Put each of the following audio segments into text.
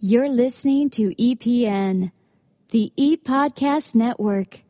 You're listening to EPN, the ePodcast Network.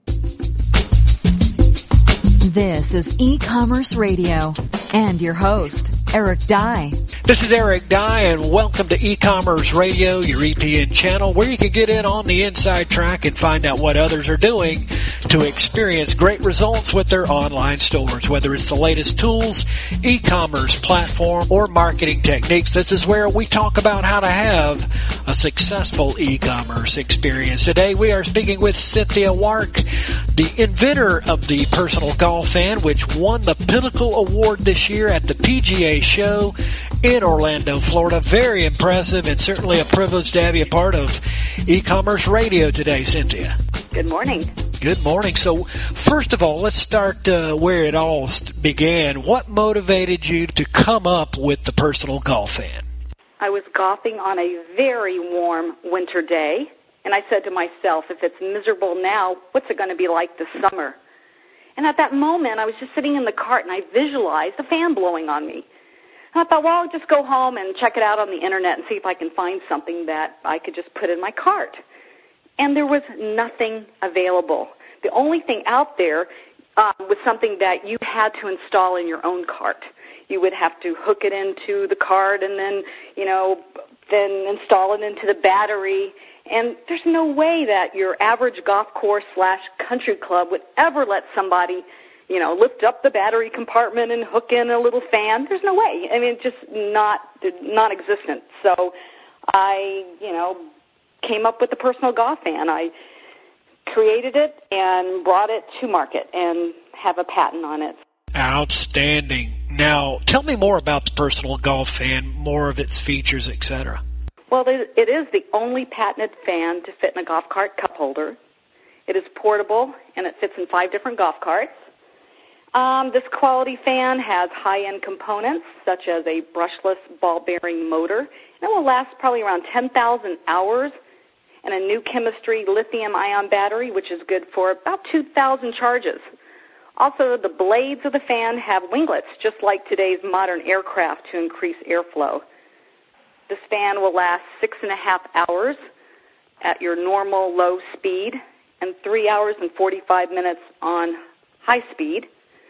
This is E-Commerce Radio and your host, Eric Dye. This is Eric Dye, and welcome to E-Commerce Radio, your EPN channel, where you can get in on the inside track and find out what others are doing to experience great results with their online stores. Whether it's the latest tools, e-commerce platform, or marketing techniques, this is where we talk about how to have a successful e-commerce experience. Today we are speaking with Cynthia Wark, the inventor of the personal golf fan, which won the Pinnacle Award this year at the PGA Show in Orlando, Florida. Very impressive, and certainly a privilege to have you a part of E-Commerce Radio today, Cynthia. Good morning. Good morning. So, first of all, let's start where it all began. What motivated you to come up with the personal golf fan? I was golfing on a very warm winter day, and I said to myself, if it's miserable now, what's it going to be like this summer? And at that moment, I was just sitting in the cart, and I visualized a fan blowing on me. And I thought, well, I'll just go home and check it out on the Internet and see if I can find something that I could just put in my cart. And there was nothing available. The only thing out there was something that you had to install in your own cart. You would have to hook it into the cart and then, then install it into the battery. And there's no way that your average golf course / country club would ever let somebody, lift up the battery compartment and hook in a little fan. There's no way. I mean, just non-existent. So I, came up with the personal golf fan. I created it and brought it to market and have a patent on it. Outstanding. Now, tell me more about the personal golf fan, more of its features, etc. Well, it is the only patented fan to fit in a golf cart cup holder. It is portable, and it fits in 5 different golf carts. This quality fan has high-end components, such as a brushless ball-bearing motor. It will last probably around 10,000 hours, and a new chemistry lithium-ion battery, which is good for about 2,000 charges. Also, the blades of the fan have winglets, just like today's modern aircraft, to increase airflow. This fan will last 6.5 hours at your normal low speed and 3 hours and 45 minutes on high speed.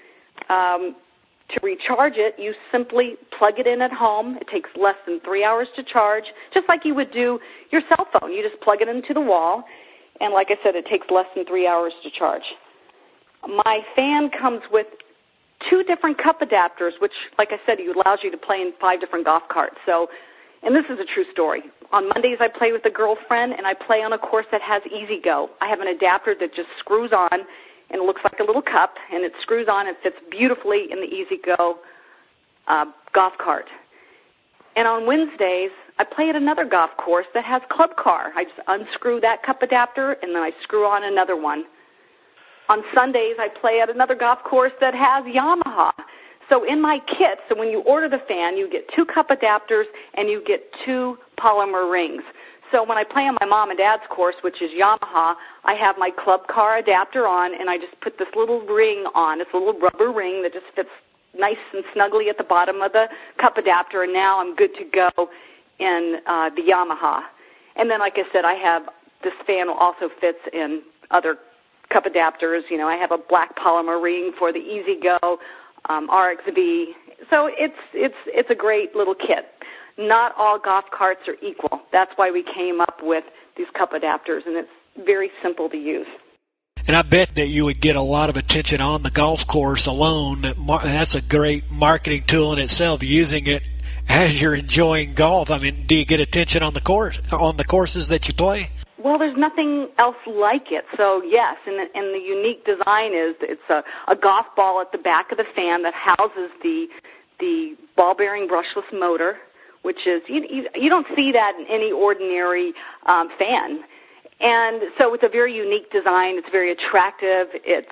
To recharge it, you simply plug it in at home. It takes less than 3 hours to charge, just like you would do your cell phone. You just plug it into the wall, and like I said, it takes less than 3 hours to charge. My fan comes with 2 different cup adapters, which, like I said, allows you to play in 5 different golf carts. So, and this is a true story. On Mondays, I play with a girlfriend, and I play on a course that has Easy Go. I have an adapter that just screws on, and it looks like a little cup, and it screws on and fits beautifully in the Easy Go golf cart. And on Wednesdays, I play at another golf course that has Club Car. I just unscrew that cup adapter, and then I screw on another one. On Sundays, I play at another golf course that has Yamaha. So in my kit, so when you order the fan, you get 2 cup adapters and you get 2 polymer rings. So when I play on my mom and dad's course, which is Yamaha, I have my Club Car adapter on, and I just put this little ring on. It's a little rubber ring that just fits nice and snugly at the bottom of the cup adapter, and now I'm good to go in the Yamaha. And then, like I said, I have this fan also fits in other cup adapters. I have a black polymer ring for the Easy Go, RXB. So it's a great little kit. Not all golf carts are equal. That's why we came up with these cup adapters, and it's very simple to use. And I bet that you would get a lot of attention on the golf course alone. That's a great marketing tool in itself, using it as you're enjoying golf. I mean, do you get attention on the courses that you play? Well, there's nothing else like it. So, yes, and the unique design is it's a golf ball at the back of the fan that houses the ball-bearing brushless motor, which is, you don't see that in any ordinary fan. And so it's a very unique design. It's very attractive.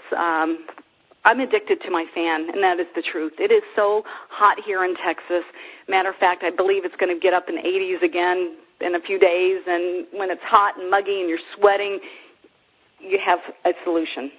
I'm addicted to my fan, and that is the truth. It is so hot here in Texas. Matter of fact, I believe it's going to get up in the 80s again in a few days, and when it's hot and muggy and you're sweating, you have a solution.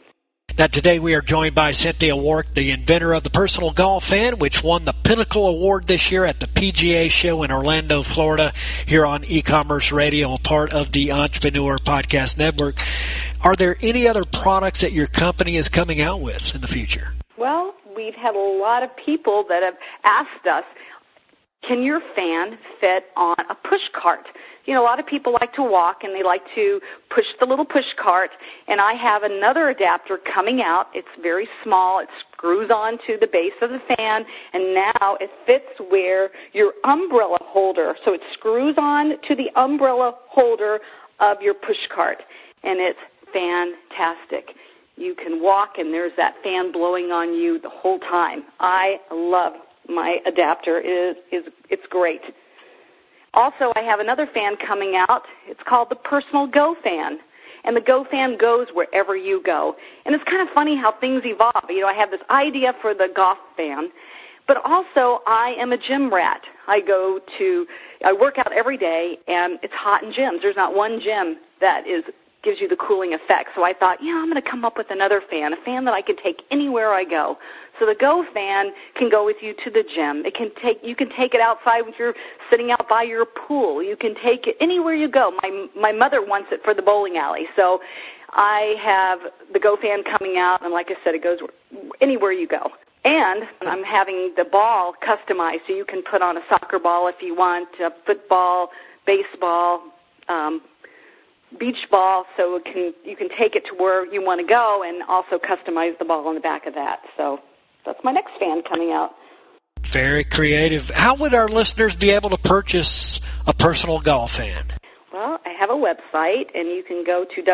Now, today we are joined by Cynthia Wark, the inventor of the personal golf fan, which won the Pinnacle Award this year at the PGA show in Orlando, Florida, here on e-commerce radio, a part of the Entrepreneur Podcast Network. Are there any other products that your company is coming out with in the future? Well, we've had a lot of people that have asked us, can your fan fit on a push cart? You know, a lot of people like to walk and they like to push the little push cart, and I have another adapter coming out. It's very small. It screws onto the base of the fan, and now it fits where your umbrella holder, so it screws on to the umbrella holder of your push cart, and it's fantastic. You can walk and there's that fan blowing on you the whole time. I love my adapter. It's great. Also, I have another fan coming out. It's called the Personal Go Fan. And the Go Fan goes wherever you go. And it's kind of funny how things evolve. You know, I have this idea for the golf fan, but also I am a gym rat. I work out every day, and it's hot in gyms. There's not one gym that gives you the cooling effect. So I thought, I'm going to come up with another fan, a fan that I can take anywhere I go. So the Go Fan can go with you to the gym. You can take it outside when you're sitting out by your pool. You can take it anywhere you go. My mother wants it for the bowling alley. So I have the Go Fan coming out, and like I said, it goes anywhere you go. And I'm having the ball customized, so you can put on a soccer ball if you want, a football, baseball, beach ball, so you can take it to where you want to go and also customize the ball on the back of that. So that's my next fan coming out. Very creative. How would our listeners be able to purchase a personal golf fan? Well, I have a website, and you can go to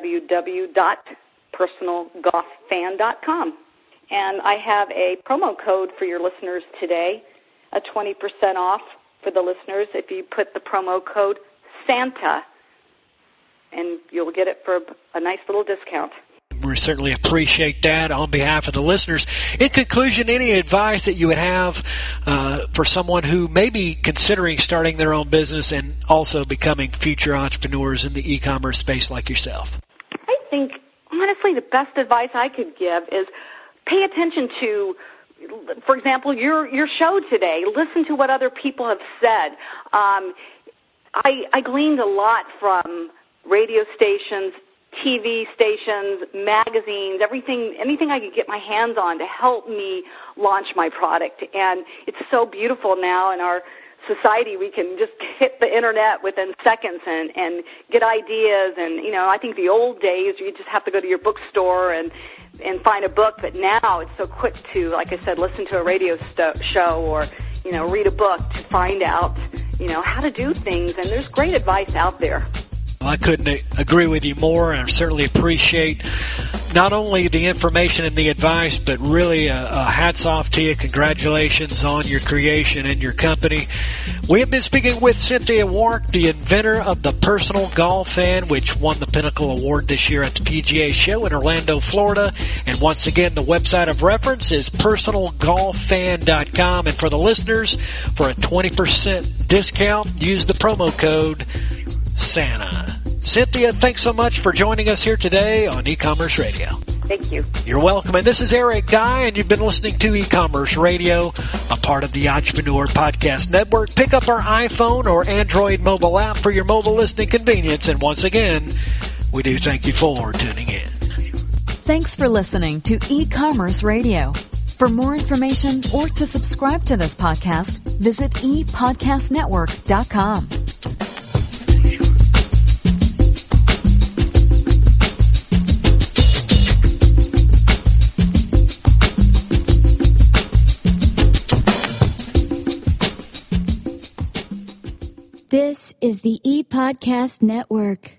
www.personalgolffan.com. And I have a promo code for your listeners today, a 20% off for the listeners if you put the promo code SANTA, and you'll get it for a nice little discount. We certainly appreciate that on behalf of the listeners. In conclusion, any advice that you would have for someone who may be considering starting their own business and also becoming future entrepreneurs in the e-commerce space like yourself? I think, honestly, the best advice I could give is pay attention to, for example, your show today. Listen to what other people have said. I gleaned a lot from radio stations, TV stations, magazines, anything I could get my hands on to help me launch my product. And it's so beautiful now in our society. We can just hit the internet within seconds and get ideas. And, I think the old days, you just have to go to your bookstore and find a book. But now it's so quick to, like I said, listen to a radio show or, read a book to find out, how to do things. And there's great advice out there. I couldn't agree with you more, and I certainly appreciate not only the information and the advice, but really a hats off to you. Congratulations on your creation and your company. We have been speaking with Cynthia Wark, the inventor of the Personal Golf Fan, which won the Pinnacle Award this year at the PGA show in Orlando, Florida. And once again, the website of reference is personalgolffan.com. And for the listeners, for a 20% discount, use the promo code Santa. Cynthia, thanks so much for joining us here today on E-Commerce Radio. Thank you. You're welcome. And this is Eric Dye, and you've been listening to E-Commerce Radio, a part of the Entrepreneur Podcast Network. Pick up our iPhone or Android mobile app for your mobile listening convenience. And once again, we do thank you for tuning in. Thanks for listening to E-Commerce Radio. For more information or to subscribe to this podcast, visit epodcastnetwork.com. This is the ePodcast Network.